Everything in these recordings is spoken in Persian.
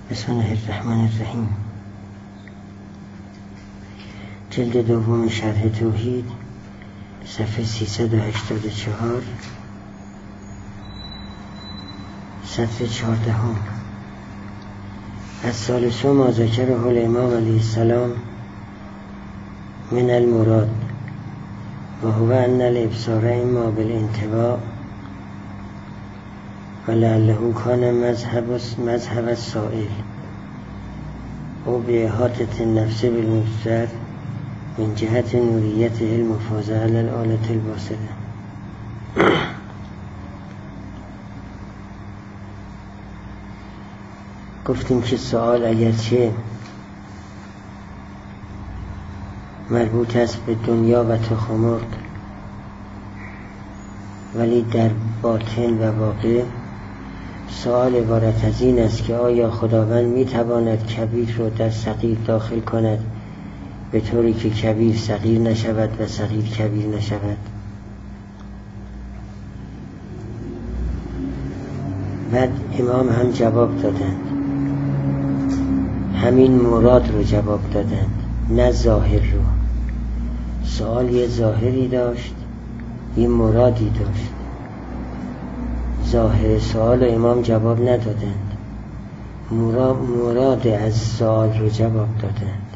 بسم الله الرحمن الرحیم. جلد دوم شرح توحید، صفحه 384، سطر 14. الثالث ما ذکره الامام علیه السلام من المراد و هو ان الابصار اما بالانطباع ولعله کان مذهب السائل او باحاطة النفس بالمبصر من جهت نوریت المفاضة علی الآلة الباصرة. گفتیم که سوال اگرچه مربوط است به دنیا و تخم مرغ، ولی در باطن و واقع سوال عبارت از این است که آیا خداوند میتواند کبیر رو در صغیر داخل کند به طوری که کبیر صغیر نشود و صغیر کبیر نشود؟ بعد امام هم جواب دادند، همین مراد رو جواب دادند، نه ظاهر رو. سوال یه ظاهری داشت، یه مرادی داشت. ظاهر سوال و امام جواب ندادند، مراد از سوال رو جواب دادند.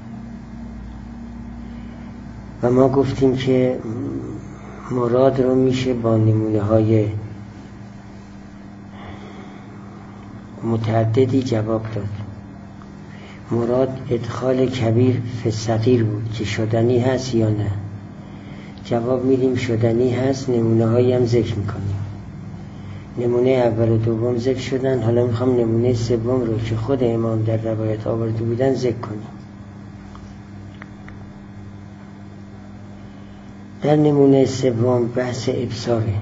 و ما گفتیم که مراد رو میشه با نمونه های متعددی جواب داد. مراد ادخال کبیر فی صغیر بود که شدنی هست یا نه. جواب میدیم شدنی هست، نمونه هایی هم ذکر میکنیم. نمونه اول و دوم ذکر شدن، حالا میخوام نمونه سوم رو که خود امام در روایت آورده بودن ذکر کنیم. در نمونه سوم بحث ابصاره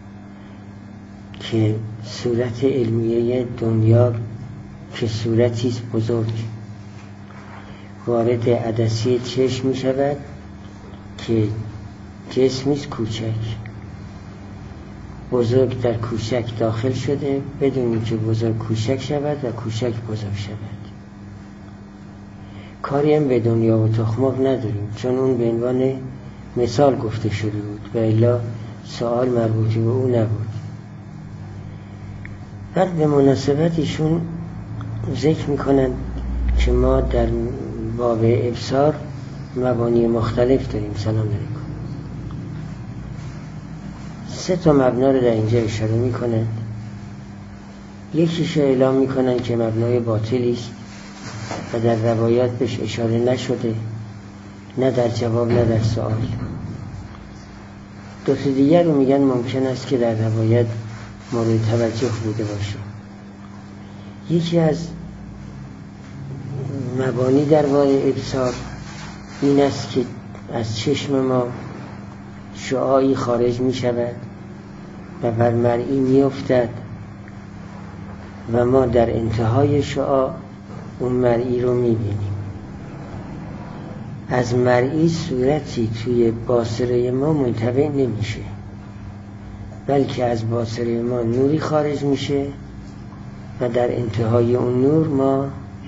که صورت علمیه دنیا که صورتی بزرگ وارد عدسی چشم می شود که جسمیست کوچک، بزرگ در کوچک داخل شده بدون اینکه بزرگ کوچک شود و کوچک بزرگ شود. کاری هم به دنیا و تخم نداریم، چون اون به عنوان مثال گفته شده بود و الا سوال مربوطی به او نبود. بعد به مناسبت ایشون ذکر میکنن که ما در باب ابصار مبانی مختلف داریم. سلام علیکم. 3 مبنا رو در اینجا اشاره میکنن. یکیش اعلام میکنن که مبنای باطلی است و در روایات بهش اشاره نشده، نه در جواب نه در سوال. 2 دیگر رو میگن ممکن است که در روایت مورد توجه بوده باشه. یکی از مبانی در باب ابصار این است که از چشم ما شعاعی خارج می شود و بر مرئی می افتد و ما در انتهای شعاع اون مرئی رو می بینیم. از مرئی صورتی توی باصره ما منطبع نمیشه، بلکه از باصره ما نوری خارج میشه و در انتهای اون نور ما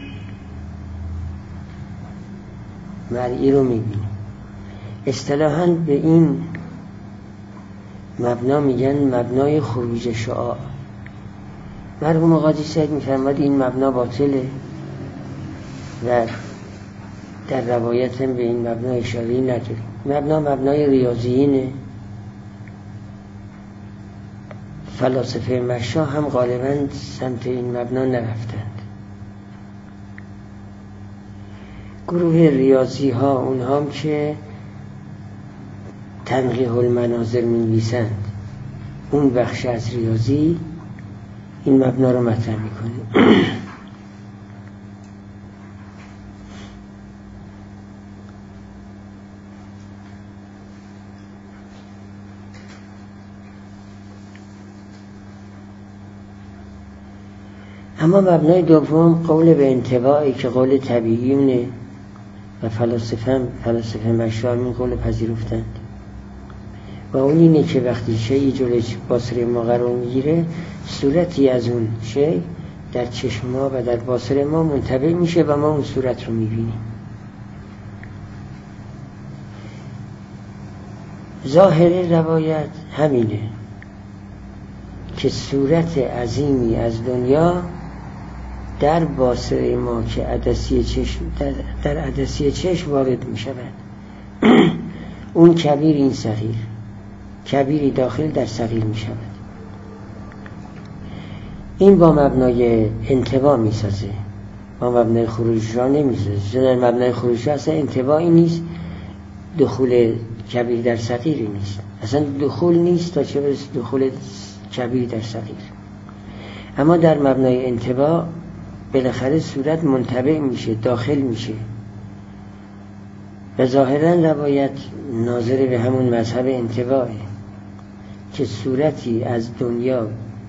مرئی رو میبینیم. اصطلاحاً به این مبنا میگن مبنای خروج شعاع. مرحوم قاضی سعید میفرماد این مبنا باطله و در روایت هم به این مبنا اشاره‌ای نداریم. مبنای ریاضیینه. فلاسفه مشا هم غالباً سمت این مبنا نرفتند. گروه ریاضی ها، اونها هم که تنقیح المناظر می‌نویسند، اون بخش از ریاضی این مبنا رو مطرح میکنه. اما مبنای دوم قول به انطباعی که قول طبیعیونه و فلاسفه مشروع این قول پذیرفتند و اون اینه که وقتی شیء جلوی باصره ما قرار میگیره صورتی از اون شیء در چشم ما و در باصر ما منطبع میشه و ما اون صورت رو میبینیم. ظاهر روایت همینه که صورت عظیمی از دنیا در باصر ما که عدسی چشم در عدسی چشم وارد می شود. اون کبیر این صغیر، کبیری داخل در صغیر می شود. این با مبنای انطباع می سازه، با مبنای خروج را نمی سازه. در مبنای خروج را اصلا انطباعی نیست، دخول کبیر در صغیری نیست، اصلا دخول نیست تا چه برسه دخول کبیر در صغیر. اما در مبنای انطباع بالاخره صورت منطبع میشه، داخل میشه و ظاهرا روایت ناظر به همون مذهب انطباعه که صورتی از دنیا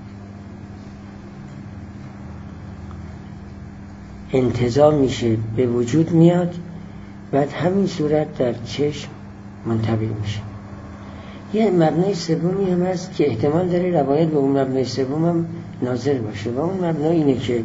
انتزاع میشه، به وجود میاد، بعد همین صورت در چشم منطبع میشه. یه مبنای سومی هم هست که احتمال داره روایت به اون مبنای سوم هم ناظر باشه و اون مبنای اینه که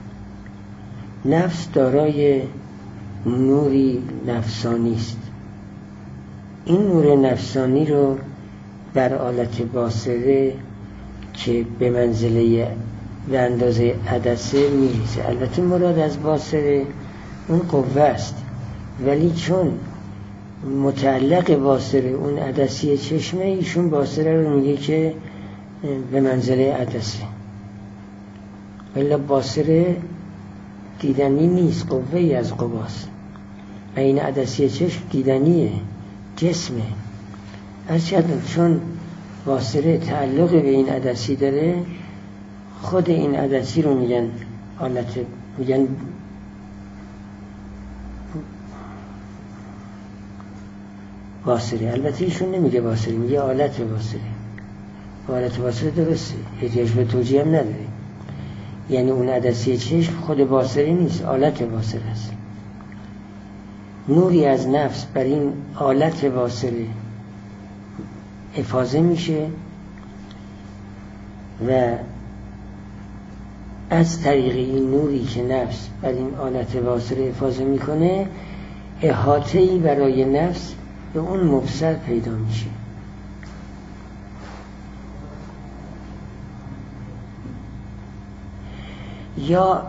نفس دارای نوری نفسانی است. این نور نفسانی رو بر آلت باصره که به منزله به اندازه عدسه میریزه. البته مراد از باصره اون قوه است، ولی چون متعلق باصره اون عدسی چشمه، ایشون باصره رو میگه که به منزله عدسه، ولی باصره دیدنی نیست، قوه‌ای از قواست. این عدسی چشم دیدنیه، جسمه. هرچند چون باصره تعلق به این عدسی داره، خود این عدسی رو میگن آلت، میگن باصره. البته ایشون نمیگه باصره، میگه آلت باصره. آلت باصره درسته، احتیاج به توجیه هم نداره. یعنی اون عدسی چشم خود باصره نیست، آلت باصره است. نوری از نفس بر این آلت باصره افاضه میشه و از طریق این نوری که نفس بر این آلت باصره افاضه میکنه، احاطه‌ای برای نفس به اون مبصر پیدا میشه. یا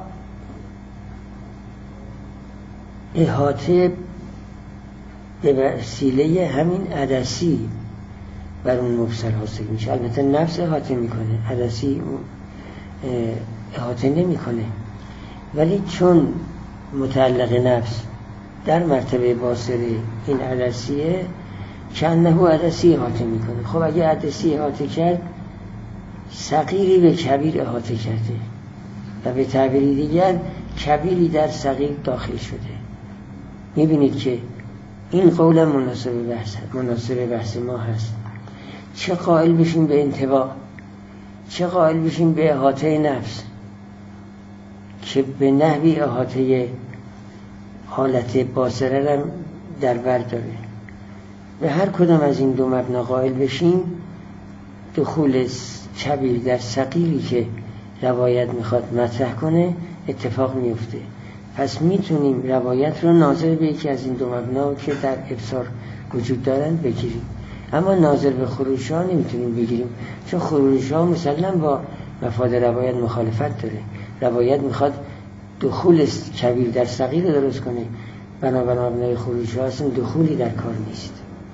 احاطه به وسیله همین عدسی بر اون مبصر حاصل میشه. البته نفس احاطه میکنه، عدسی احاطه نمیکنه، ولی چون متعلق نفس در مرتبه باصره این عدسیه، کنه عدسی احاطه میکنه. خب اگه عدسی احاطه کرد، صغیری به کبیر احاطه کرده و به تعبیری دیگر کبیری در صغیر داخل شده. میبینید که این قول مناسب بحث ما هست. چه قائل بشیم به انطباع، چه قائل بشیم به احاطه نفس که به نحوی احاطه حالت باصره را در بر داره. به هر کدام از این دو مبنا قائل بشیم، دخول کبیر در صغیری که روایت میخواد مطرح کنه اتفاق میفته. پس میتونیم روایت رو ناظر به یکی از این دو مبنا که در ابصار وجود دارن بگیریم، اما ناظر به خروج ها نمیتونیم بگیریم، چون خروج ها مثلا با مفاد روایت مخالفت داره. روایت میخواد دخول کبیر در صغیر رو درست کنه، بنابر مبنای خروج ها اصلا دخولی در کار نیست.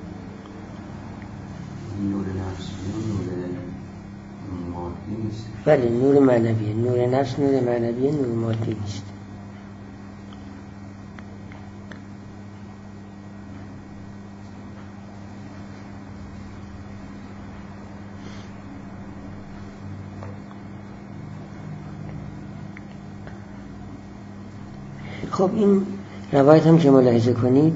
نور نفس نور مادی نیست. بله، نور معنویه. نور نفس نور معنویه، نور مادی نیست. خب این روایت هم که ملاحظه کنید،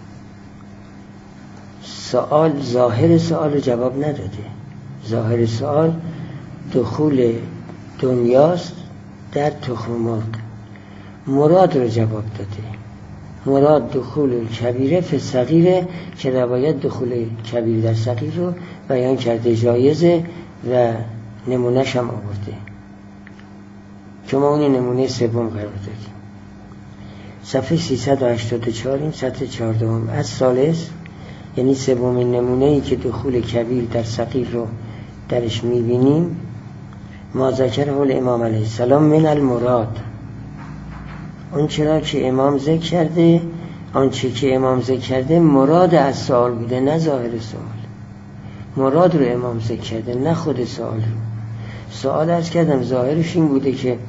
سوال ظاهر سوال رو جواب نداده. ظاهر سوال دخول دنیاست در تخم مرغ، مراد رو جواب داده. مراد دخول کبیره فی صغیره که روایت دخول کبیر در صغیر رو بیان کرده، جایزه و نمونه‌ش هم آورده. که ما اون نمونه سوم قرار دادیم. صفحه 384 این سطر 14 از ثالث، یعنی سومین نمونه‌ای که دخول کبیر در صغیر رو درش می‌بینیم، ما ذکره الامام علیه السلام من المراد، اون چرا که امام ذکر کرده، آنچه که امام ذکر کرده مراد از سوال بوده، نه ظاهر سوال. مراد رو امام ذکر کرده، نه خود سوال رو. سوال عرض کردم ظاهرش این بوده که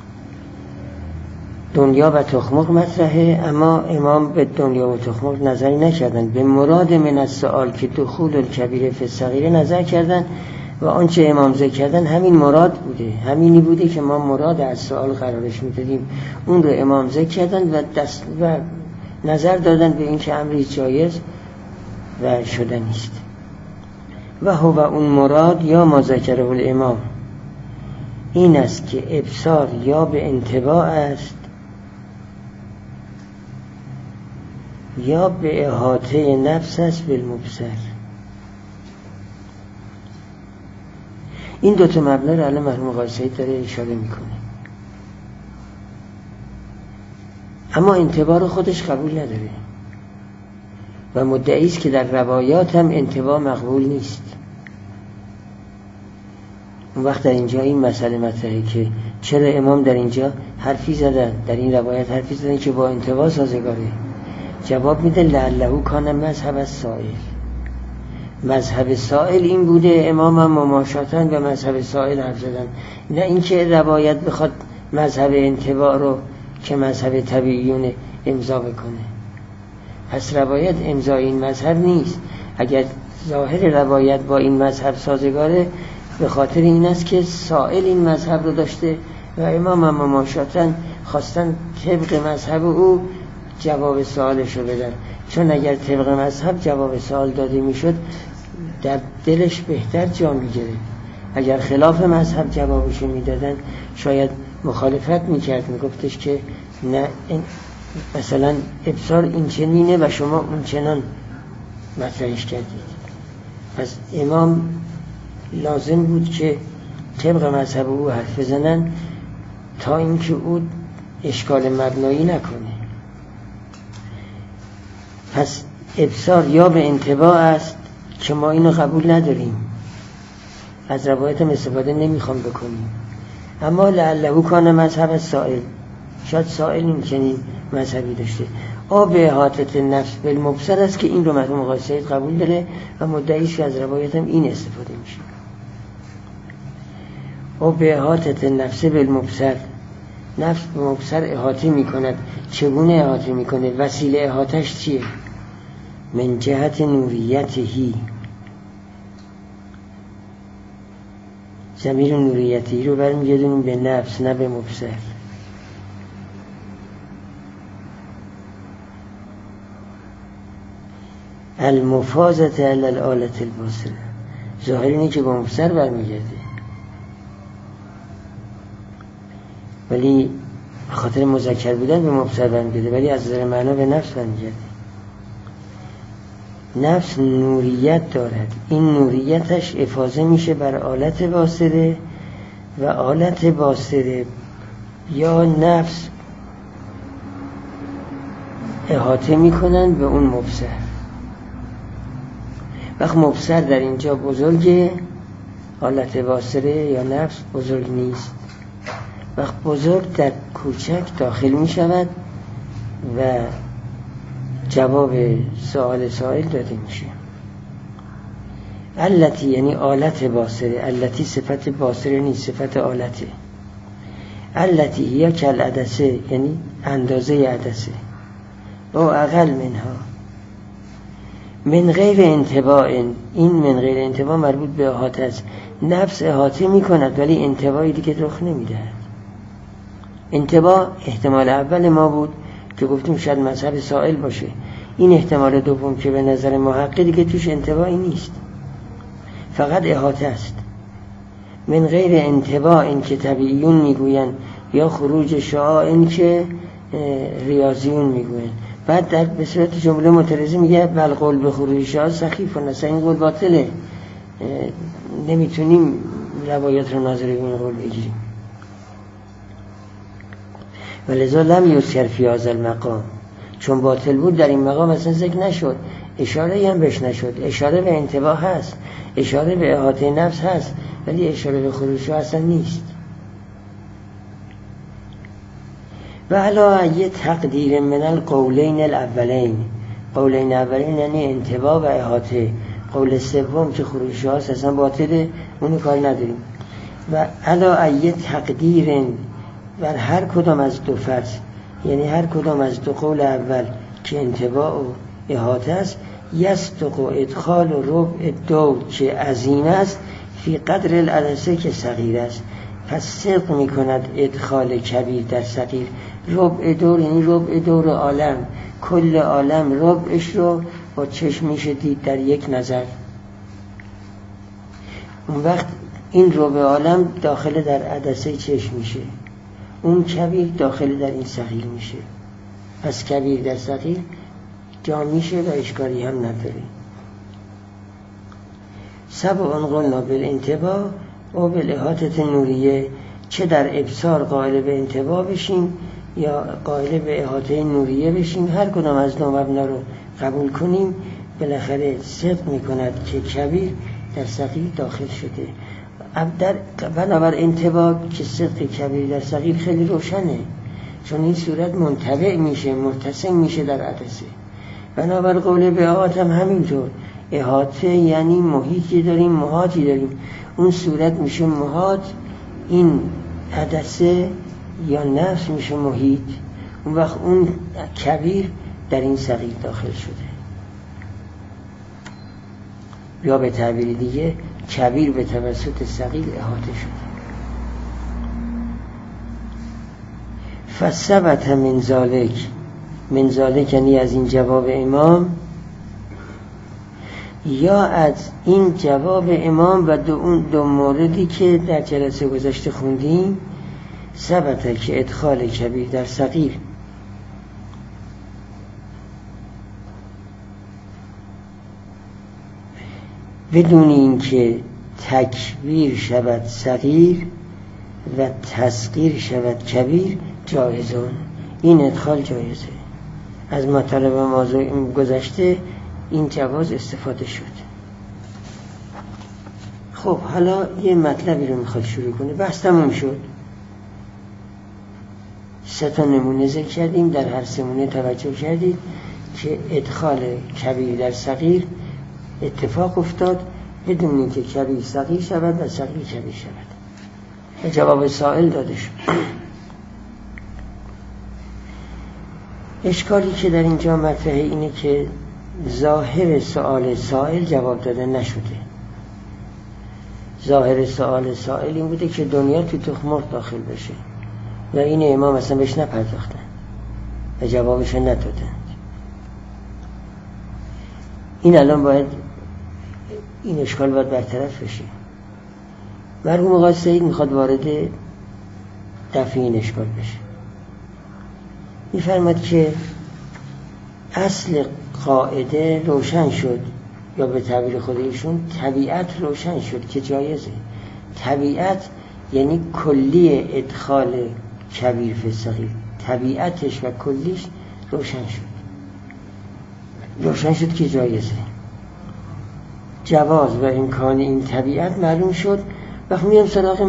دنیا و تخمق مطرحه، اما امام به دنیا و تخمق نظری نکردن، به مراد من السؤال که دخول الکبیر فی الصغیر نظر کردن و آنچه امام ذکر کردن همین مراد بوده، همینی بوده که ما مراد از سؤال قرارش میدادیم، اون رو امام ذکر کردن و نظر دادن به این که امری جایز و شدنی است. و هو اون مراد یا ما ذکره الامام این است که ابصار یا به انتباع است یا به احاطه نفس است بالمبصر. این دوتا مبنا رو الان مرحوم آقای سید داره اشاره میکنه. اما انتباع رو خودش قبول نداره و مدعی است که در روایات هم انتباع مقبول نیست. اون وقت در اینجا این مسئله مطرحه که چرا امام در اینجا حرفی زدن، در این روایت حرفی زدن که با انتباع سازگاره. جواب میده لعله کان مذهب السائل، مذهب سائل این بوده، امام هم مماشاتن به مذهب سائل حرف زدن، نه اینکه روایت بخواد مذهب انتباع رو که مذهب طبیعیون امضا بکنه. پس روایت امضای این مذهب نیست. اگر ظاهر روایت با این مذهب سازگاره به خاطر این است که سائل این مذهب رو داشته و امام هم مماشاتن خواستن طبق مذهب او جواب سوالش رو بدن، چون اگر طبق مذهب جواب سوال داده میشد در دلش بهتر جا میگیره. اگر خلاف مذهب جوابشو میدادن شاید مخالفت میکرد، میگفتش که نه مثلا ابصار این چنینه و شما اون چنان مطرحش کردید. پس امام لازم بود که طبق مذهب او حرف بزنن تا اینکه او اشکال مبنایی نکنه. پس ابصار یا به انتباع است که ما اینو قبول نداریم، از روایت هم استفاده نمیخوام بکنیم. اما لعله کان مذهب السائل، شاید سائل این چنین مذهبی داشته. به احاطه نفس بالمبصر است که این رو مرحوم آقای سید قبول داره و مدعیش که از روایت هم این استفاده میشه. به احاطه نفس بالمبصر، نفس به مبصر احاطه میکند. چگونه احاطه میکنه؟ وسیله احاطش چیه؟ من جهت نوریتهی، ضمیر نوریتی رو برمیگردونیم به نفس نه به مبصر. المفاضت علی الآلة الباصره، ظاهر اینه که به مبصر برمیگرده، ولی به خاطر مذکر بودن به مبصر برمیگرده، ولی از نظر معنا به نفس برمیگرده. نفس نوریت دارد، این نوریتش افاضه میشه بر آلت باصره و آلت باصره یا نفس احاطه میکنن به اون مبصر. وقت مبصر در اینجا بزرگه، آلت باصره یا نفس بزرگ نیست. وقت بزرگ در کوچک داخل می شود و جواب سوال سائل داده میشه. التی یعنی آلت باصره، التی صفت باصره نیست، صفت آلته. التی یا کل عدسه یعنی اندازه عدسه، او اقل منها. من غیر انتباع، این من غیر انتباع مربوط به احاطه است. نفس احاطه می کند ولی انتباعی دیگه رخ نمیدهد. انتباع احتمال اول ما بود که گفتیم شاید مذهب سائل باشه. این احتمال دوم که به نظر محقق دیگه توش انتباعی نیست، فقط احاطه است. من غیر انتباع این که طبیعیون میگوین یا خروج شعاع این که ریاضیون میگوین. بعد در به صورت جمله معترضه میگه بل قول به خروج شعاع سخیف و نسا، این قول باطله، نمیتونیم روایت رو ناظر این قول بگیریم. ولذا لم یذکر فی هذا المقام، چون باطل بود در این مقام اصلا ذکر نشد، اشاره هم بهش نشد. اشاره به انتباه هست، اشاره به احاطه نفس هست، ولی اشاره به خروج اصلا نیست. و علی یه تقدیر من القولین الاولین، قولین اولین یعنی انتباه و احاطه، قول سوم که خروج هست اصلا باطله، اونو کار نداریم. و علی یه تقدیر بر هر کدام از دو فرض، یعنی هر کدام از دو قول اول که انتباه و احاطه است، یصدق و ادخال و ربع دور که عظیم است، فی قدر العدسه که صغیر است. پس صدق می کند ادخال کبیر در صغیر. ربع دور یعنی ربع دور عالم، کل عالم ربعش رو با چشم میشه دید در یک نظر. اون وقت این ربع عالم داخل در عدسه چشم میشه، اون کبیر داخل در این صغیر میشه. پس کبیر در صغیر جا میشه و اشکالی هم نداره. سبع قلنا بالانتباه و بالاحاطه نوریه، چه در ابصار قائل به انتباه بشیم یا قائل به احاطه نوریه بشیم، هر کدام از دو مبنا رو قبول کنیم، بالاخره صدق میکند که کبیر در صغیر داخل شده. بنابر انتباه که صدق کبیر در صغیر خیلی روشنه، چون این صورت منتبع میشه، متصل میشه در عدسه. بنابر قول به احاطه هم همینطور، احاطه یعنی محیطی داریم، محاطی داریم، اون صورت میشه محاط، این عدسه یا نفس میشه محیط، اون وقت اون کبیر در این صغیر داخل شده. یا به تعبیر دیگه کبیر به توسط صغیر احاطه شده. فثبت من ذالک یعنی از این جواب امام، یا از این جواب امام و اون دو موردی که در جلسه گذشته خوندیم، ثبت که ادخال کبیر در صغیر بدون این که تکبیر شود صغیر و تصغیر شود کبیر جایزون، این ادخال جایزه. از مطالب موضوع گذشته این جواز استفاده شد. خب حالا یه مطلبی رو میخواد شروع کنه. بحث تموم شد. 3 نمونه ذکر کردیم، در هر 3 نمونه توجه کردید که ادخال کبیر در صغیر اتفاق افتاد بدون اینکه کبیر صغیر شود و صغیر کبیر شود. جواب سائل داده شد. اشکالی که در اینجا مطرحه اینه که ظاهر سؤال سائل جواب داده نشده. ظاهر سؤال سائل این بوده که دنیا تو تخم مرغ داخل بشه و این امام اصلا بهش نپرداختن و جوابش ندادن. این الان باید این اشکال باید برطرف بشه. مرحوم آقای سعید میخواد وارد دفع این اشکال بشه. میفرماد که اصل قاعده روشن شد، یا به تعبیر خود ایشون طبیعت روشن شد که جایزه. طبیعت یعنی کلی ادخال کبیر فی صغیر، طبیعتش و کلیش روشن شد که جایزه. جواز و امکان این طبیعت معلوم شد. وقت میام سراغ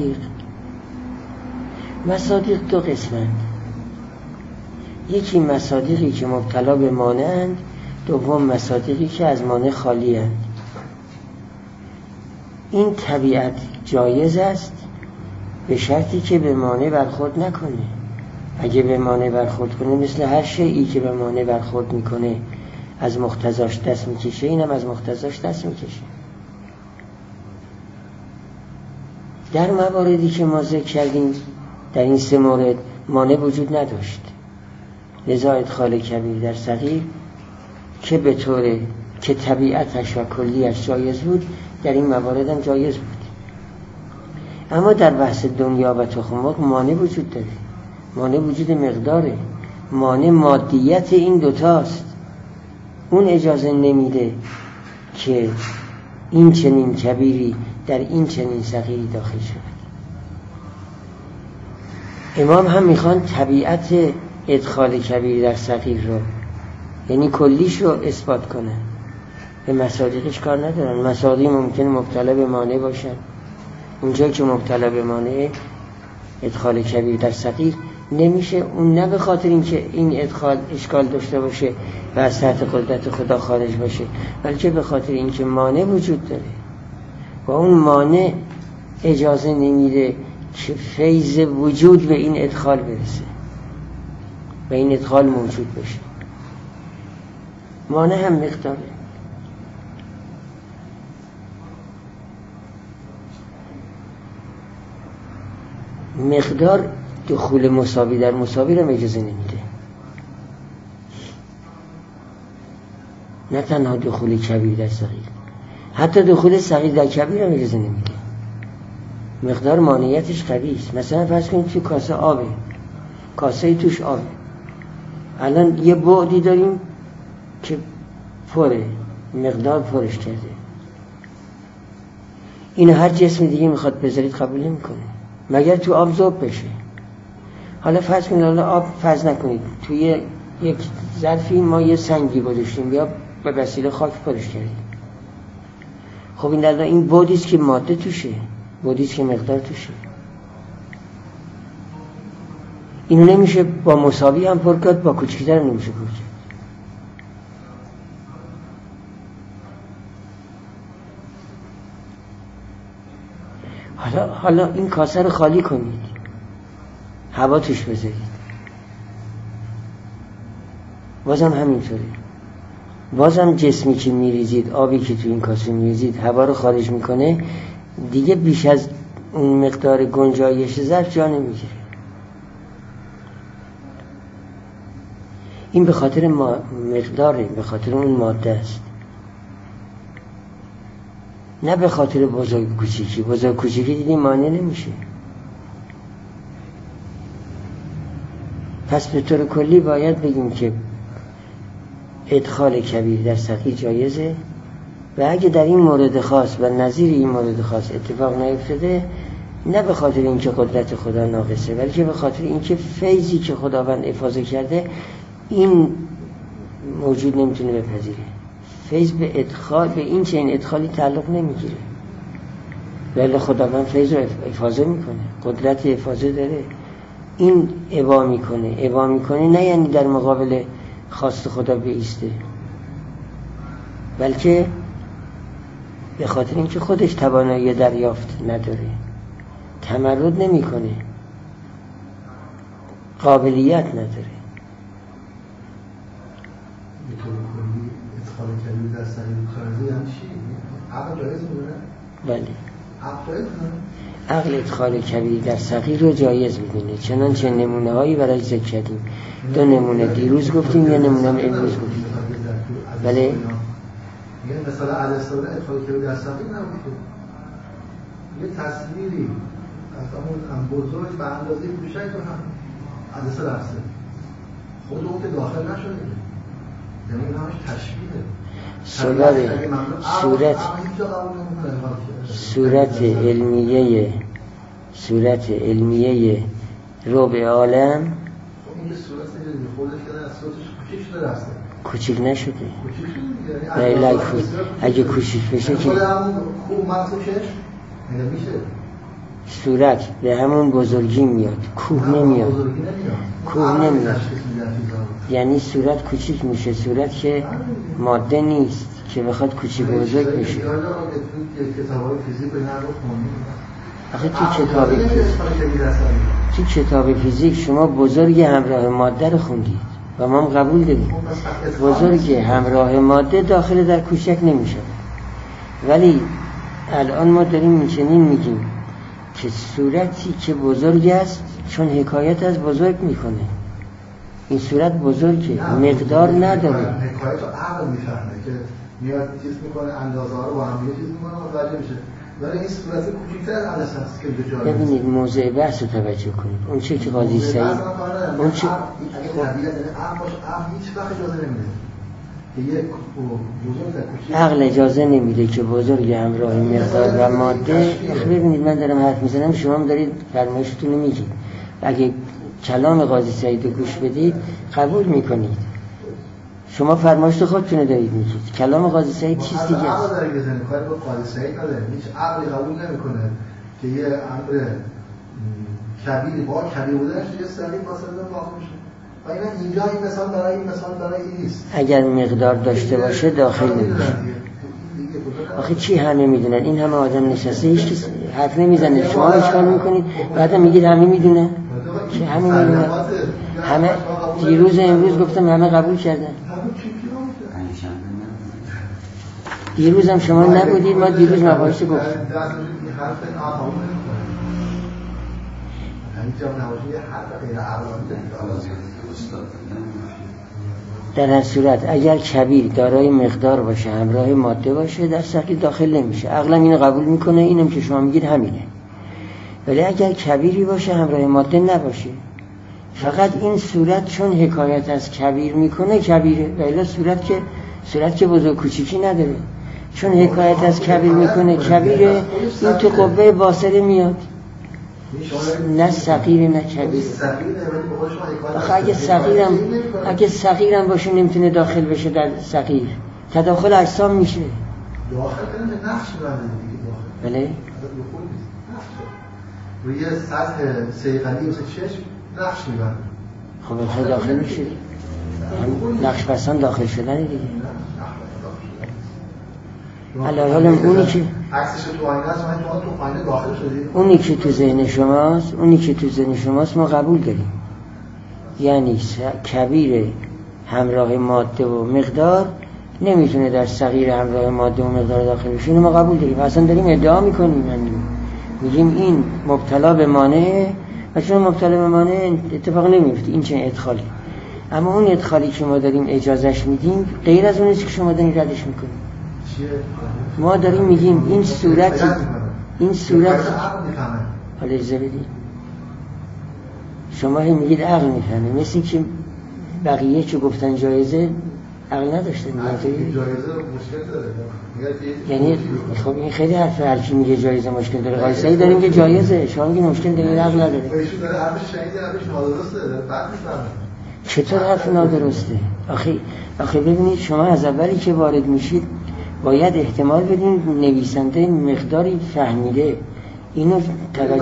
مصادیق 2 قسمند. یکی مصادیقی که مبتلا به مانعند، دوم مصادیقی که از مانع خالی اند. این طبیعت جایز است به شرطی که به مانع برخورد نکنه. اگه به مانع برخورد کنه، مثل هر شیئی که به مانع برخورد میکنه از مقتضاش دست میکشه، اینم از مقتضاش دست میکشه. در مواردی که ما ذکر کردیم در این 3 مورد مانع وجود نداشت، لذا ادخال کبیر در صغیر که به طور که طبیعتش و کلیش جایز بود، در این موارد هم جایز بود. اما در بحث دنیا و تخم مرغ مانع وجود داره. مانع وجود مقداره، مانع مادیت این دوتاست. اون اجازه نمیده که این چنین کبیری در این چنین صغیری داخل شود. امام هم میخوان طبیعت ادخال کبیر در صغیر رو، یعنی کلیش رو اثبات کنن، به مصادیقش کار ندارن. مصادیق ممکنه مبتلا به مانع باشن، اونجایی که مبتلا به مانع ادخال کبیر در صغیر نمیشه، اون نه به خاطر اینکه این ادخال اشکال داشته باشه و از تحت قدرت خدا خارج باشه، بلکه به خاطر اینکه مانع وجود داره و اون مانع اجازه نمیده که فیض وجود به این ادخال برسه و این ادخال موجود بشه. مانع هم مقداره. مقدار دخول مساوی در مساوی رو اجازه نمیده، نه تنها دخول کبیر در صغیر، حتی دخول صغیر در کبیر رو اجازه نمیده. مقدار مانعیتش قوی است. مثلا فرض کنید تو کاسه آبه، کاسه توش آبه، الان یه بعدی داریم که پره، مقدار پرش کرده، اینو هر جسم دیگه میخواد بذارید قبول نمیکنه مگر تو آب ذوب بشه. حالا فرض کنید، حالا آب فرض نکنید توی یک ظرفی ما یه سنگی گذاشتیم یا به وسیله خاک پرش کردیم، خب این در این بعدیست که ماده توشه، بعدیست که مقدار توشه، اینو نمیشه با مساوی هم پر کرد، با کوچکتر هم نمیشه پر کرد. حالا این کاسه رو خالی کنید، هوا توش بذارید، بازم همینطوره. بازم جسمی که میریزید، آبی که تو این کاسه میریزید هوا رو خارج میکنه، دیگه بیش از اون مقدار گنجایش ظرف جا نمیگیره. این به خاطر مقداره، به خاطر اون ماده است، نه به خاطر بزرگ کوچیکی. بزرگ کوچیکی دیدیم مانع نمیشه. پس به طور کلی باید بگیم که ادخال کبیر در صغیر جایزه و اگه در این مورد خاص و نظیر این مورد خاص اتفاق نیفتاده، نه به خاطر اینکه قدرت خدا ناقصه، بلکه به خاطر اینکه فیضی که خداوند افاضه کرده این موجود نمیتونه بپذیره. فیض به ادخال، به این چنین ادخالی تعلق نمیگیره، ولی خداوند فیض رو افاضه میکنه، قدرت افاضه داره، این ابا میکنه نه یعنی در مقابل خواست خدا بایسته، بلکه به خاطر اینکه خودش توانایی دریافت نداره، تمرد نمیکنه، قابلیت نداره. ادخال کبیر در صغیر خارجی یعنی چی؟ عقل جایز میدونه؟ بله، عقل جایز میدونه؟ عقل ادخال کبیر در صغیر رو جایز میدونه، چنانچه نمونه هایی برای ذکر کردیم. 2 نمونه دیروز گفتیم، یه نمونه امروز گفتیم. بله، یعنی مثلا عدسانه ادخال کبیر در صغیر نبود، یه تصویری از همون بزرگ به اندازه کوچک تو هم عدسه رفته، خود اون که داخل نشده، یعنی این همش تشبیهه. صورت علمیه ربع عالم کوچیک نشده. اگه کوچیک بشه که صورت به همون بزرگی میاد، کوه نمیاد. یعنی صورت کوچیک میشه، صورت که ماده نیست که بخواد کوچیک بزرگ بشه. آخه تو کتاب فیزیک شما بزرگ همراه ماده رو خوندید و ما هم قبول داریم. بزرگ همراه ماده داخل در کوچک نمیشه، ولی الان ما داریم چنین میگیم که صورتی که بزرگ است چون حکایت از بزرگ میکنه، این صورت بزرگه، مقدار نداره. حکایت رو عقل میفهمه که میاد چیز میکنه، اندازه ها رو با هم چیز میکنه متوجه میشه، ولی این صورت کوچیک‌تر از عدسه است که به جای ببینید موضع بحث رو توجه کنید. اون چه که قاضی سعید اون چه اگه طبیعت عقل باشه، عقل هیچ وقت اجازه نمیده که یک بزرگ در کوچیک، عقل اجازه نمیده که بزرگ همراه مقدار و ماده. ببینید من دارم حرف میزنم، شما هم دارید فرمایشتون رو میگید. اگه کلام قاضی سعید رو گوش بدید قبول میکنید. شما فرمایش خودتون دارید میگید، کلام قاضی سعید چیز دیگه است. عقل داره بزنه، کاری با قاضی سعید نداره. هیچ عقلی قبول نمیکنه که یه امر کبیر با کبیر بودنش یه سری فاصله واقع میشه. و اینجا این مثال برای این مثال برای این نیست. اگر مقدار داشته باشه داخل نمیشه. آخه چی همه میدونن؟ این همه آدم نشسته هیچ کس حرف نمیزنه، شما اشکال میکنید بعدا میگید همه میدونن. چه همه میدونن؟ همه دیروز امروز گفتم همه قبول کردن. دیروز هم شما نبودید، ما دیروز مباحث گفتیم. در هر صورت اگر کبیر دارای مقدار باشه همراه ماده باشه در سقیر داخل نمیشه. عقلا اینو قبول میکنه، اینم که شما میگید همینه. ولی اگر کبیری باشه همراه ماده نباشه، فقط این صورت چون حکایت از کبیر میکنه کبیره، ولی صورت که بزرگ کوچیکی نداره. چون حکایت از کبیر میکنه کبیره، این تو قبه باصره میاد، نه صغیر نه کبیر. آخه اگه صغیرم باشه نمیتونه داخل بشه در صغیر، تداخل اجسام میشه. داخل کنه نقش میبنده دیگه. بله روی سطح سیقلی مثل چشم نقش میبنده. خب بخواه داخل میشه، نقش بستان داخل شدن دیگه. علاوه اونی که عکسش تو آینه است، من تو آینه داخل شدید. اونی که تو ذهن شماست ما قبول داریم. یعنی کبیر همراه ماده و مقدار نمیتونه در صغیر همراه ماده و مقدار داخل بشه، ما قبول داریم. اصلا داریم ادعا میکنیم، میگیم این مبتلا به مانع و چون مبتلا به مانع اتفاق نمیفته. این چه ادخالی؟ اما اون ادخالی که ما داریم اجازهش میدیم غیر از اونیست که شما دارین ردش میکنیم. ما داریم میگیم این صورت حالا اجازه بدید، شما هم میگید عقل میفهمه، مثل که بقیه چه گفتن جایزه عقل نداشتن. جایزه مشکل داره، یعنی خب این خیلی حرفه، هر کی میگه جایزه مشکل داره. قایسایی داریم که جایزه، شما میگید مشکل داره، عقل نداره. ایشون داره حرفش شنیده، حرفش نادرسته، داره بد میفهمه. چطور حرف نادرسته؟ آخه ببینید شما از اولی که وارد میشید باید احتمال بدین نویسنده مقداری فهمیده. اینو توجه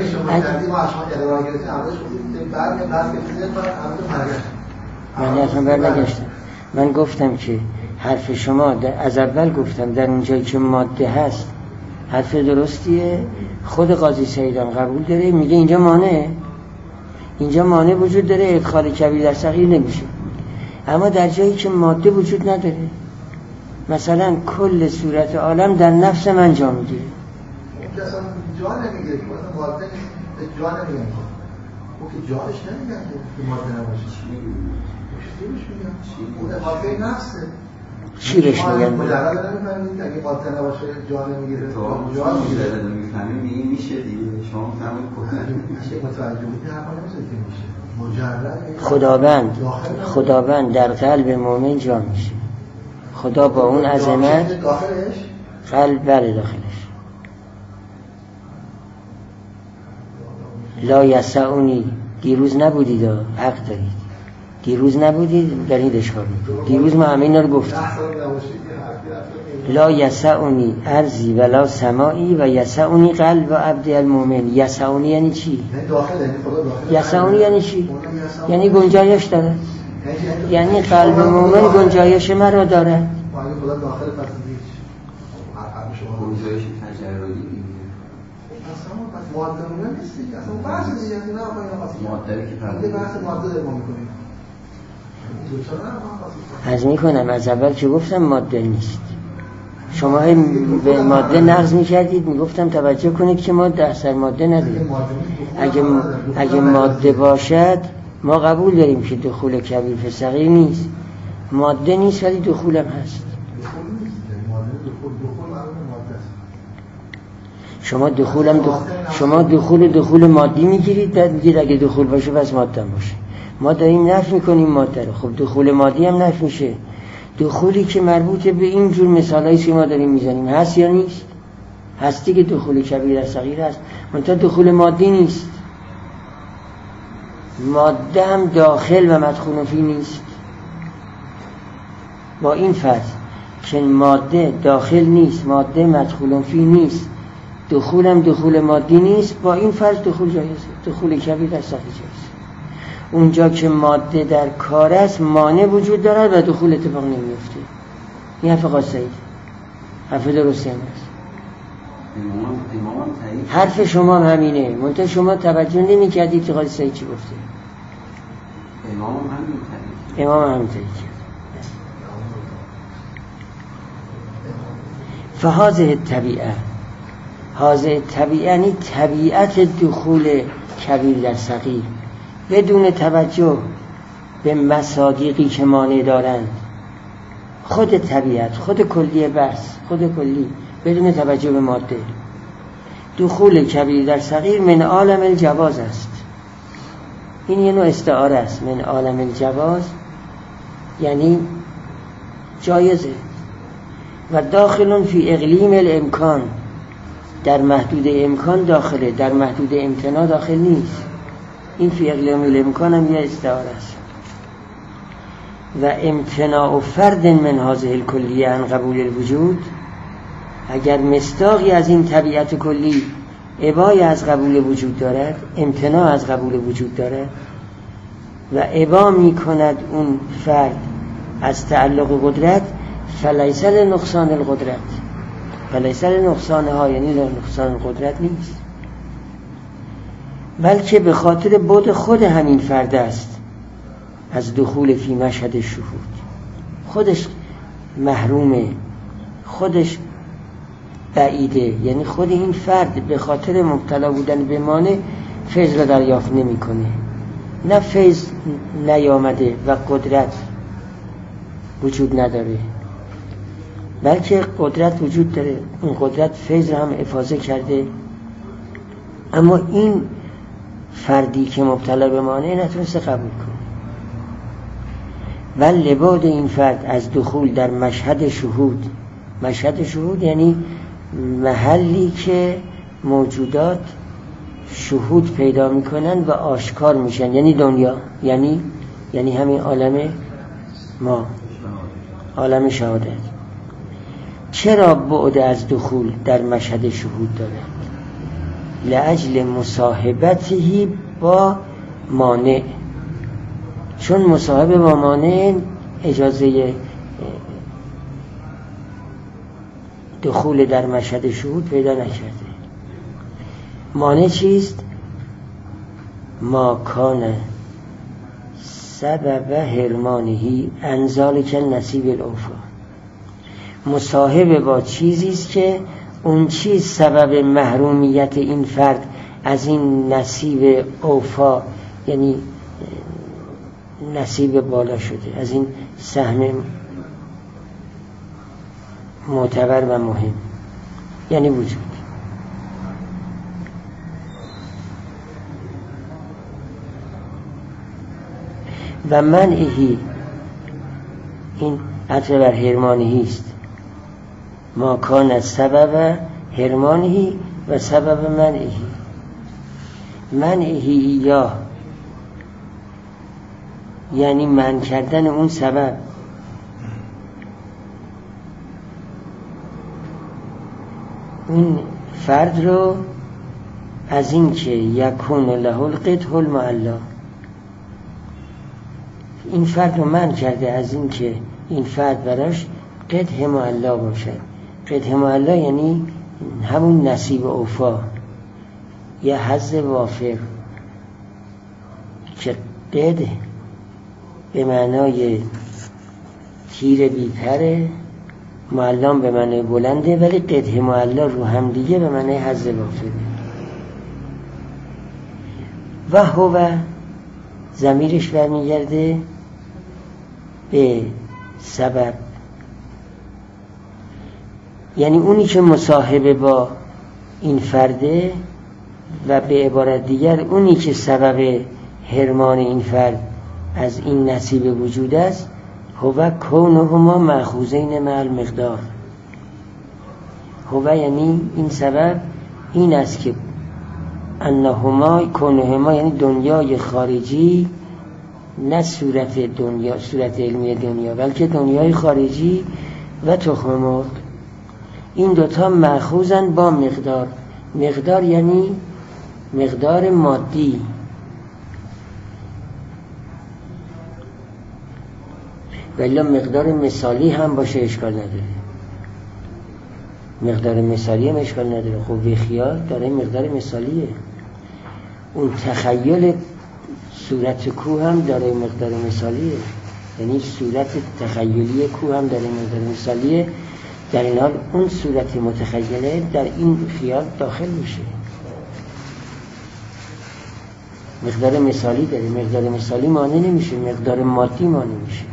من اصلا برنگشتم. من گفتم که حرف شما از اول گفتم در اونجایی که ماده هست حرف درستیه. خود قاضی سعید هم قبول داره، میگه اینجا مانع وجود داره، ادخال کبیر در صغیر نمیشه. اما در جایی که ماده وجود نداره، مثلا کل صورت عالم در نفس من جا میگیره. اصلا جا نمیگیره، مثلا ماده جا نمیگیره. او که جاش نمیگن که ماده نباشه. چی میگن؟ اون اضافه نفسه. چی بهش میگن؟ مجرد نمیفهمید اگه ماده نباشه جا نمیگیره. جا میگیره نمیفهمید میگه میشه دیگه. شما فهمید چه متوجه بودی حرفا نمیشه که میشه. مجرد خداوند در قلب مومن جا میشه. خدا با اون عظمت قلب بله داخلش. لا یسعنی. دیروز نبودید، حق دارید. دیروز نبودید دارید اشکال میکنید. دیروز ما همه اینا رو گفتیم. لا یسعنی ارضی ولا سماعی و یسعنی قلب عبد المؤمن. یسعنی یعنی چی؟ یسعنی یعنی چی؟ یعنی گنجایش داره. یعنی قلب مومن گنجایش مرا داره. خدا داخل پس هیچ شما گنجایش تجربی اصلا پس ماده مومن نیست دیگه. اصلا بحث دیگه نه ماده که فرض بحث ماده داریم میکنیم. از میکنم از اول که گفتم ماده نیست. شما به ماده نقض میکردید، میگفتم توجه کنید که ماده اثر ماده نداره. اگه ماده باشد ما قبول داریم که دخول کبیر فی صغیر نیست. ماده نیست ولی دخولم هست. شما دخول مادی میگیرید، بعد میگید اگه دخول باشه پس ماده باشه. ما داریم نفی میکنیم ماده رو. خب دخول مادی هم نفی میشه. دخولی که مربوط به این جور مثالایی که ما داریم میزنیم هست یا نیست؟ هستی که دخول کبیر در صغیر هست، منتها دخول مادی نیست. ماده هم داخل و مدخول فی نیست. با این فرض که ماده داخل نیست، ماده مدخول فی نیست، دخولم دخول مادی نیست، با این فرض دخول جایزه، دخول کبیر در سطح جایزه. اونجا که ماده در کار است مانع وجود دارد و دخول اتفاق نمیفته. این حرف قاسمی، حرف درستی هم است. حرف شما همینه، منتها شما توجه نمی کردید که قاسمی چی گفته. امام همین تایید کرد. فهذه الطبیعه، هذه الطبیعه یعنی طبیعت دخول کبیر در صغیر بدون توجه به مصادیقی که مانع دارند. خود طبیعت، خود کلی بحث، خود کلی بدون توجه به ماده، دخول کبیر در صغیر من عالم الجواز است. این یه نوع استعاره است. من عالم الجواز یعنی جایزه. و داخلون فی اقلیم الامکان، در محدود امکان داخله، در محدود امتناع داخل نیست. این فی اقلیم الامکان هم یه استعاره است. و امتناع فرد من هذه الکلیه عن قبول الوجود، اگر مصداقی از این طبیعت کلی ابای از قبول وجود دارد، امتناع از قبول وجود دارد و ابا می کند اون فرد از تعلق قدرت، فلیس لنقصان القدرت، فلیس لنقصانها، یعنی لنقصان القدرت نیست، بلکه به خاطر بعد خود همین فرد است از دخول فی مشهد شهود. خودش محرومه، خودش بعیده، یعنی خود این فرد به خاطر مبتلا بودن به مانع فیض را دریافت نمی کنه. نه فیض نیامده و قدرت وجود نداره، بلکه قدرت وجود داره، اون قدرت فیض را هم افاضه کرده، اما این فردی که مبتلا به مانع نتونسته قبول کنه. و لباد این فرد از دخول در مشهد شهود، مشهد شهود یعنی محلی که موجودات شهود پیدا میکنن و آشکار میشن، یعنی دنیا، یعنی همین عالم ما، عالم شهادت. چرا بعد از دخول در مشهد شهود دارد؟ لاجل مصاحبته با مانع، چون مصاحبه با مانع اجازه دخول در مشهد شهود پیدا نکرده. مانع چیست؟ ما کان سبب حرمانهی عن ذلک النصیب الاوفی. مصاحبه با چیزیست که اون چیز سبب محرومیت این فرد از این نصیب اوفا، یعنی نصیب بالا شده، از این سهم معتبر و مهم، یعنی وجود. و منعهی، این عطف بر حرمانهی است. ما کان از سبب حرمانهی و سبب منعهی. منعهی یا یعنی منع کردن اون سبب، اون فرد رو از این که یکون له القدح المعلا، این فرد رو منع کرده از این که این فرد براش قدح معلا باشد. قدح معلا یعنی همون نصیب اوفا یا حظ وافر، که قدح به معنای تیر بیپره، معلم به معنای بلنده، ولی قدح معلا رو هم دیگه به معنای حظ وافره. و هو ضمیرش برمیگرده به سبب، یعنی اونی که مصاحبه با این فرده، و به عبارت دیگر اونی که سبب حرمان این فرد از این نصیب وجود است، هو کونهما مأخوذین مع المقدار. هو یعنی این سبب این است که انهما کونهما یعنی دنیای خارجی، نه صورت دنیا، صورت علمی دنیا، بلکه دنیای خارجی و تخم مرغ، این دوتا مأخوذن با مقدار. مقدار یعنی مقدار مادی. ولی مقدار مثالی هم باشه اشکال نداره. مقدار مثالی هم اشکال نداره. قوه خیال داره مقدار مثالیه. اون تخیل صورت کوه هم داره مقدار مثالیه، یعنی صورت تخیلی کوه هم داره مقدار مثالیه. در این حال اون صورت متخیله در این خیال داخل میشه. مقدار مثالی داره، مقدار مثالی مانع نمیشه، مقدار مادی مانع میشه.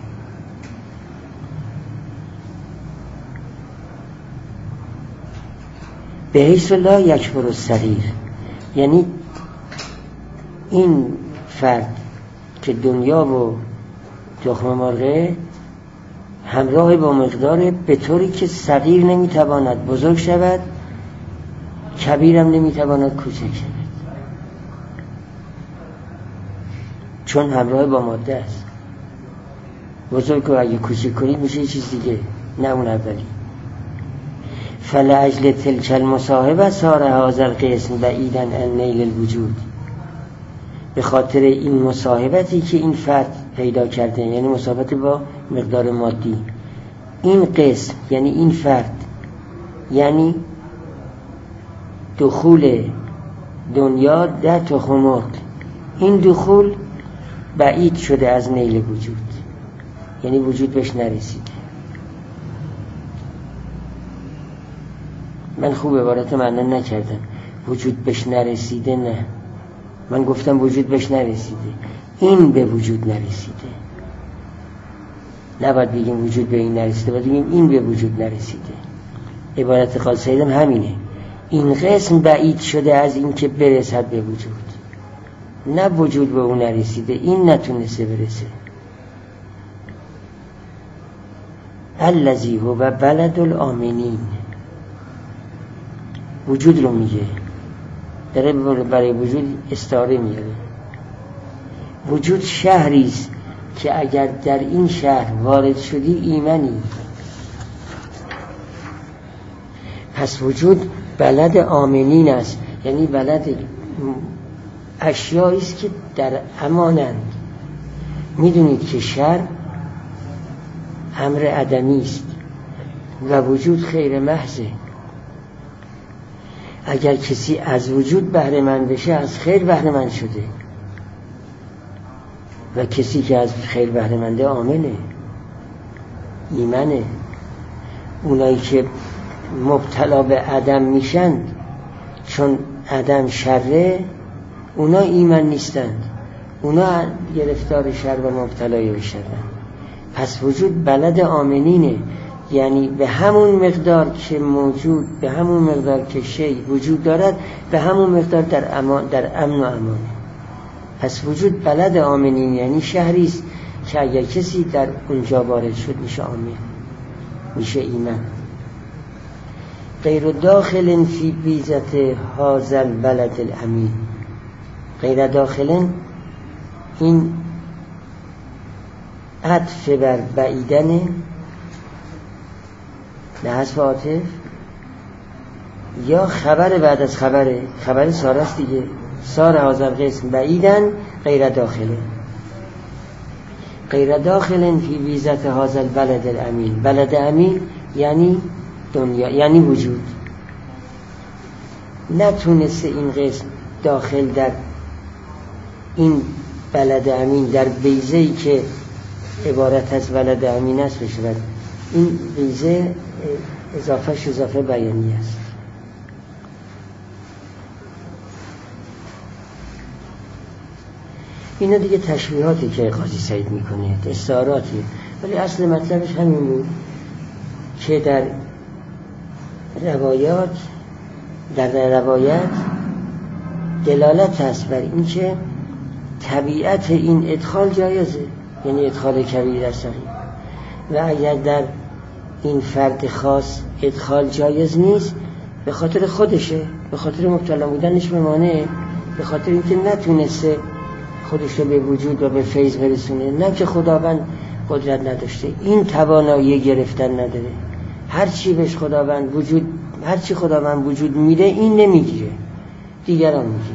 به حیث لا یکبر الصغیر، یعنی این فرد که دنیا و تخم مرغه همراه با مقدار، به طوری که صغیر نمیتواند بزرگ شود، کبیرم نمیتواند کوچک شود، چون همراه با ماده است. بزرگ رو اگه کوچک کنید میشه یه چیز دیگه، نه اون اولی. فلأجل تلک المصاحبه صار هذا القسم بعیدا عن نیل الوجود، به خاطر این مصاحبتی که این فرد پیدا کرده، یعنی مصاحبت با مقدار مادی، این قسم یعنی این فرد، یعنی دخول دنیا در تخم مرغ، این دخول بعید شده از نیل وجود، یعنی وجود بهش نرسیده. من خوب عبارت معنی نکردم، وجود بهش نرسیده، نه، من گفتم وجود بهش نرسیده، این به وجود نرسیده. نباید بگیم وجود به این نرسیده، باید بگیم این به وجود نرسیده. عبارت خالصیدم همینه، این قسم بعید شده از این که برسد به وجود، نه وجود به اون نرسیده، این نتونسته برسه. الذی هو بلد الآمنین، وجود رو میگه، داره برای وجود استعاره میاره. وجود شهریست که اگر در این شهر وارد شدی ایمنی. پس وجود بلد آمنین است، یعنی بلد اشیایی است که در امانند. میدونید که شر امر عدمی است و وجود خیر محضه. اگر کسی از وجود بهره مند بشه، از خیر بهره مند شده، و کسی که از خیر بهره منده آمنه، ایمنه. اونایی که مبتلا به عدم میشن چون عدم شره، اونا ایمن نیستند، اونا گرفتار شر و مبتلای به شرن. پس وجود بلد آمنینه، یعنی به همون مقدار که موجود، به همون مقدار که شی وجود دارد، به همون مقدار در امن و امانه. پس وجود بلد آمنین، یعنی شهریست که اگر کسی در اونجا وارد شد میشه آمن، میشه ایمن. غیر داخل فی بیزت هذا البلد الامین، غیر داخل این عطف بر بعیدن، نه حذف عاطف، یا خبر بعد از خبر سارست دیگه. سار هذا القسم بعیدن غیر داخله، غیر داخل فی بیزت هذا البلد الامین. بلد امین یعنی دنیا، یعنی وجود. نتونسته این قسم داخل در این بلد امین، در بیزه‌ای که عبارت از بلد امین است بشود. این بیزه اضافه بیانی است. اینا دیگه تشبیهاتی که قاضی سعید میکنه، استعاراتی، ولی اصل مطلبش همین بود که در روایت دلالت هست بر این که طبیعت این ادخال جایزه، یعنی ادخال کبیر در صغیر. و اگر در این فرد خاص ادخال جایز نیست، به خاطر خودشه، به خاطر مبتلا بودنش به مانع به خاطر اینکه نتونسته خودش رو به وجود و به فیض برسونه، نه که خداوند قدرت نداشته. این توانایی گرفتن نداره. هر چی خداوند وجود میده این نمیگیره، دیگران میگیره.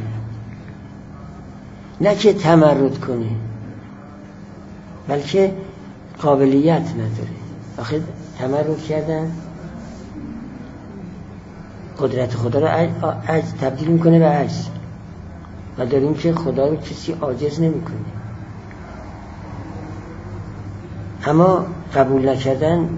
نه که تمرد کنه، بلکه قابلیت نداره. آخه تمرد کردن قدرت خدا رو عجز تبدیل میکنه به عجز، و داریم که خدا رو کسی عاجز نمیکنه. اما قبول نکردن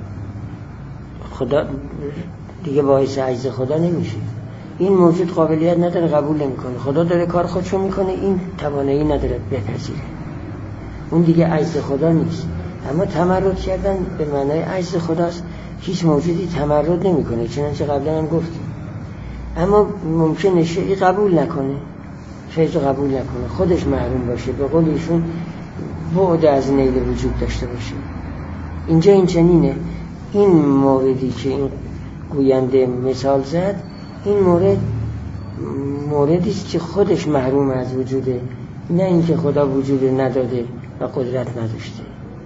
خدا دیگه باعث عجز خدا نمیشه. این موجود قابلیت نداره، قبول نمیکنه. خدا داره کار خودشو میکنه، این توانایی نداره بپذیره. اون دیگه عجز خدا نیست. اما تمرد کردن به معنای عجز خداست. هیچ موجودی تمرد نمیکنه، چنانچه قبلا هم گفتیم. اما ممکنه شیعی قبول نکنه، فیض قبول نکنه، خودش محروم باشه، به قول ایشون بعد از نیل وجود داشته باشه. اینجا این چنینه. این موردی که این گوینده مثال زد، این موردی است که خودش محروم از وجوده، نه اینکه خدا وجود نداده و قدرت نداشته.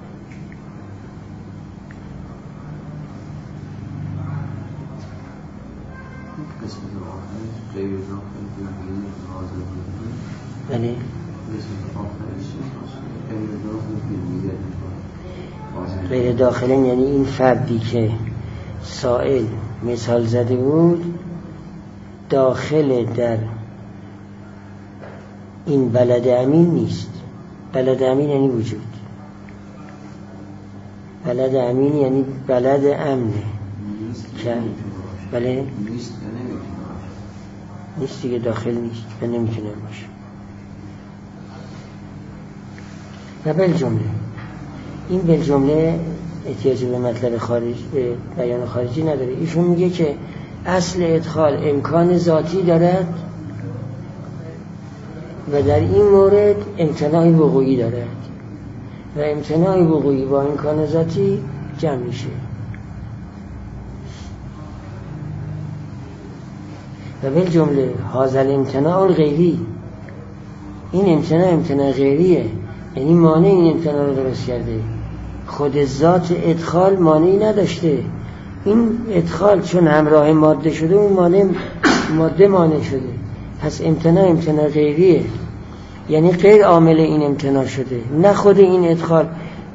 بله. غیر داخلین یعنی این فردی که سائل مثال زده بود داخل در این بلد امین نیست. بلد امین یعنی وجود. بلد امین یعنی بلد امنه که بله نیست دیگه، داخل نیست و نمیتونه باشه. و بالجمله این بالجمله احتیاجی به مطلب خارج، به بیان خارجی نداره. ایشون میگه که اصل ادخال امکان ذاتی دارد و در این مورد امتناع وقوعی دارد و امتناع وقوعی با امکان ذاتی جمع میشه. و بالجمله حاصل امتناع الغیری، این امتناع غیریه، یعنی مانع این امتناع رو درست کرده. خود ذات ادخال مانعی نداشته. این ادخال چون همراه ماده شده، اون ماده مانع شده. پس امتناع غیریه، یعنی غیر عامل این امتناع شده، نه خود این ادخال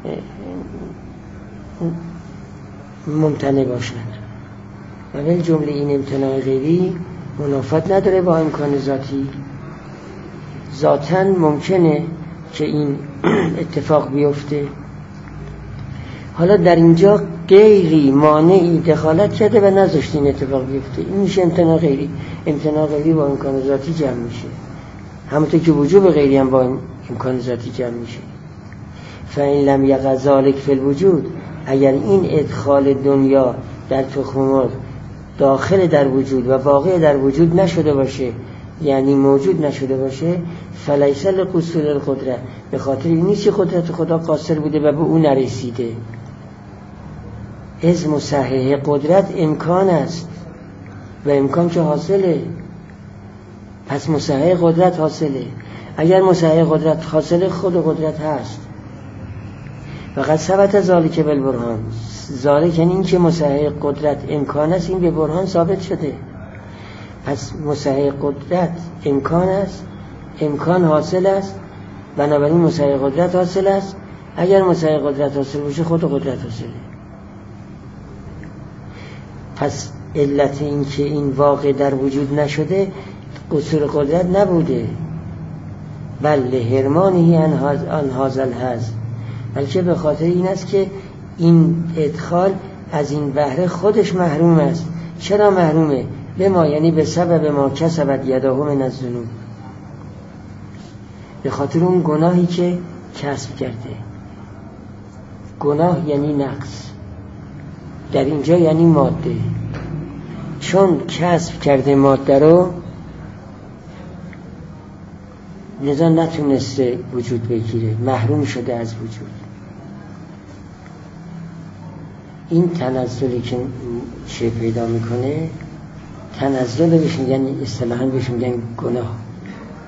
ممتنع باشد. و بالجمله این امتناع غیری منافات نداره با امکان ذاتی. ذاتاً ممکنه که این اتفاق بیفته. حالا در اینجا غیری مانعی دخالت کرده و نذاشت این اتفاق بیفته. این میشه امتناع غیری. امتناع غیری با امکان ذاتی جمع میشه، همونطور که وجوب غیری هم با امکان ذاتی جمع میشه. فإن لم یقع ذلک فی الوجود، اگر این ادخال دنیا در تخم مرغ داخل در وجود و واقع در وجود نشده باشه، یعنی موجود نشده باشه، فلیس لقصور القدرت، به خاطر این نیست که قدرت خدا قاصر بوده و به اون نرسیده. از مصحح قدرت امکان است و امکان که حاصله، پس مصحح قدرت حاصله. اگر مصحح قدرت حاصله، خود قدرت هست. و قد ثبت ذلک بالبرهان، ذالک یعنی این که مصحح قدرت امکان است، این به برهان ثابت شده. پس مصحح قدرت امکان است، امکان حاصل است، بنابراین مصحح قدرت حاصل است. اگر مصحح قدرت حاصل باشه، خود قدرت حاصله. پس علت این که این واقع در وجود نشده قصور قدرت نبوده، بل هرمانی آن حاصل هست، بلکه به خاطر این است که این ادخال از این بهره خودش محروم است. چرا محرومه؟ به ما یعنی به سبب ما کسبت یداه من الذنوب، به خاطر اون گناهی که کسب کرده. گناه یعنی نقص، در اینجا یعنی ماده. چون کسب کرده ماده رو، لذا نتونسته وجود بگیره، محروم شده از وجود. این تنزلی که چه پیدا میکنه، تنزل بهش میگن، اصطلاحاً بهش میگن گناه.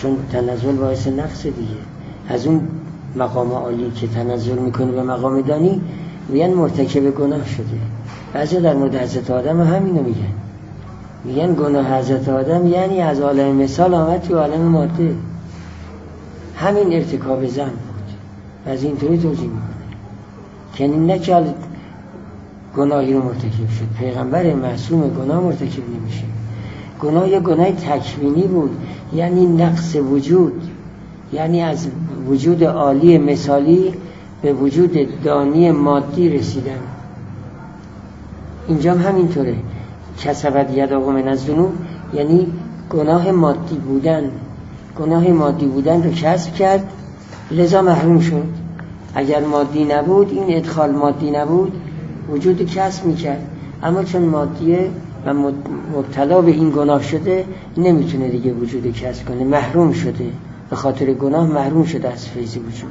چون تنزل باعث نقص دیگه. از اون مقام عالی که تنزل میکنه به مقام دانی میگن مرتکب گناه شده. بعضی در مورد حضرت آدم همینو میگن گناه حضرت آدم یعنی از عالم مثال آمد تو عالم ماده، همین ارتکاب زن بود. از اینطوری توضیح میکنه که نه که گناهی رو مرتکب شد، پیغمبر معصوم گناه مرتکب نمیشه. گناه یه گناه تکوینی بود، یعنی نقص وجود، یعنی از وجود عالی مثالی به وجود دانی مادی رسیدن. اینجا هم همینطوره. کسبت یداه من الذنوب یعنی گناه مادی بودن. گناه مادی بودن رو کسب کرد، لذا محروم شد. اگر مادی نبود، این ادخال مادی نبود، وجود کسب میکرد. اما چون مادیه و مبتلا به این گناه شده، نمیتونه دیگه وجود کسب کنه، محروم شده. به خاطر گناه محروم شده از فیض وجود.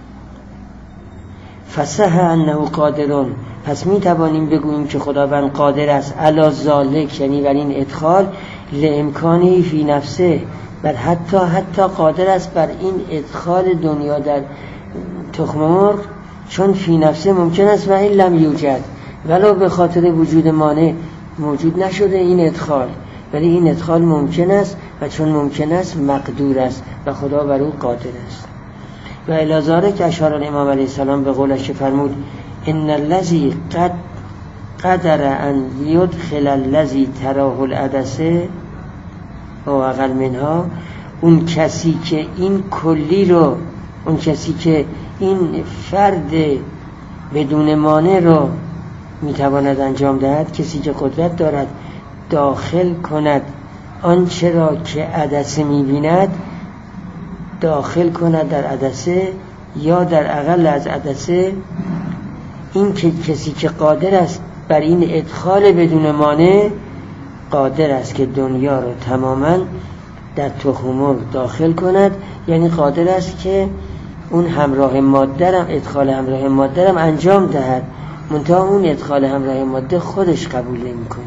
فصح انه قادرون، پس می توانیم بگوییم که خداوند قادر است علی ذالک، یعنی بر این ادخال، لامکانی فی نفسه، بل حتی قادر است بر این ادخال دنیا در تخم مرغ، چون فی نفسه ممکن است و این لم یوجد، ولو به خاطر وجود مانع موجود نشده این ادخال، ولی این ادخال ممکن است و چون ممکن است مقدور است و خدا بر او قادر است. و الازاره که اشار الامام علیه السلام به قولش فرمود ان الذی قدر ان یدخل الذی تراه العدسه و اقل منها، اون کسی که این کلی رو، اون کسی که این فرد بدون مانع رو میتواند انجام دهد، کسی که قدرت دارد داخل کند آنچه را که عدسه میبیند، داخل کند در عدسه یا در اقل از عدسه، این که کسی که قادر است بر این ادخال بدون مانع، قادر است که دنیا رو تماما در تخم مرغ داخل کند، یعنی قادر است که اون همراه ماده، ادخال همراه ماده هم انجام دهد، منتها اون ادخال همراه ماده خودش قبول نمی کنه،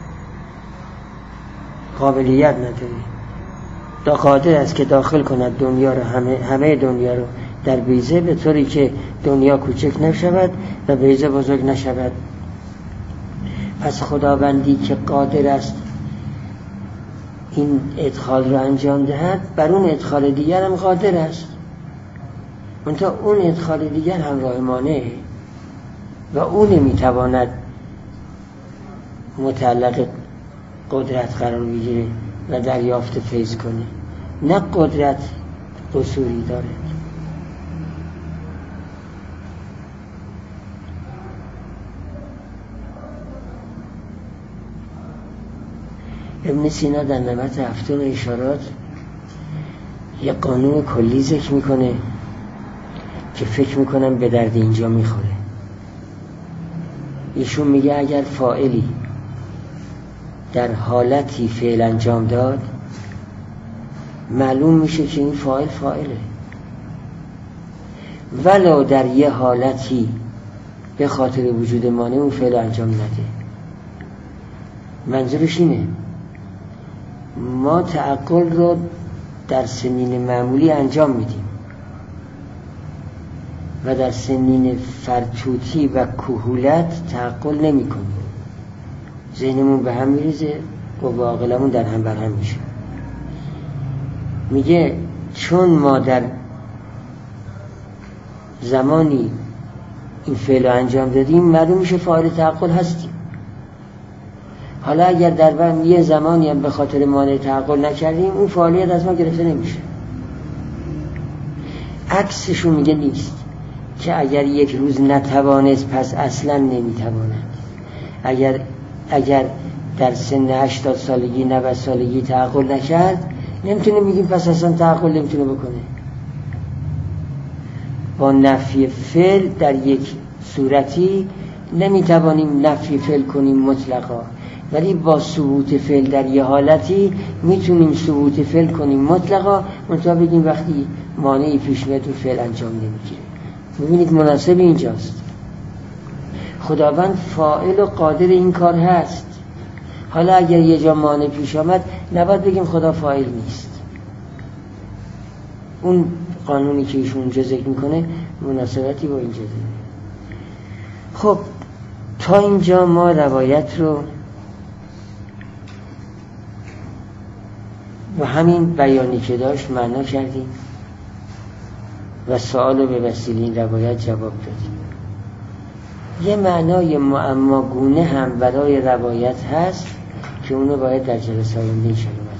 قابلیت نداره. قادر است که داخل کند دنیا رو، همه دنیا رو در بیضه، به طوری که دنیا کوچک نشود و بیضه بزرگ نشود. پس خداوندی که قادر است این ادخال رو انجام دهد، بر اون ادخال دیگر هم قادر است، منتها اون ادخال دیگر همراه مانعه و اون نمیتواند متعلق قدرت قرار بگیره و دریافت فیض کنه. نه قدرت قصوری داره. ابن سینا در نمط هفتم اشارات یه قانون کلی ذکر میکنه که فکر میکنم به درد اینجا میخوره. ایشون میگه اگر فاعلی در حالتی فعل انجام داد، معلوم میشه که این فاعله، ولو در یه حالتی به خاطر وجود مانع اون فعل انجام نده. منظورش اینه ما تعقل رو در سنین معمولی انجام میدیم و در سنین فرتوتی و کهولت تعقل نمی کنیم، ذهنمون به هم میریزه، قوه عاقلمون در هم بر هم میشه. میگه چون ما در زمانی این فعل رو انجام دادیم، معلوم میشه فاعل تعقل هستیم. حالا اگر در یه زمانی هم به خاطر مانع تعقل نکردیم، اون فعالیت از ما گرفته نمیشه. عکسشون میگه نیست که اگر یک روز نتوانست پس اصلا نمیتواند. اگر در سن 80 سالگی 90 سالگی تعقل نکرد، نمیتونه بگیم پس اصلا تعقل نمیتونه بکنه. با نفی فعل در یک صورتی نمیتوانیم نفی فعل کنیم مطلقا، ولی با ثبوت فعل در یه حالتی میتونیم ثبوت فعل کنیم مطلقا، منتها بگیم وقتی مانعی پیش میاد فعل انجام نمیگیره. ببینید مناسب اینجاست. خداوند فاعل و قادر این کار هست. حالا اگر یه جا مانع پیش آمد، نباید بگیم خدا فاعل نیست. اون قانونی که ایشون اونجا ذکر میکنه مناسبتی با اینجا داره. خب تا اینجا ما روایت رو و همین بیانی که داشت معنا کردیم و سوال رو به وسیله این روایت جواب دادیم. یه معنای معماگونه هم برای روایت هست که اونو باید در جلسه آینده انشاءالله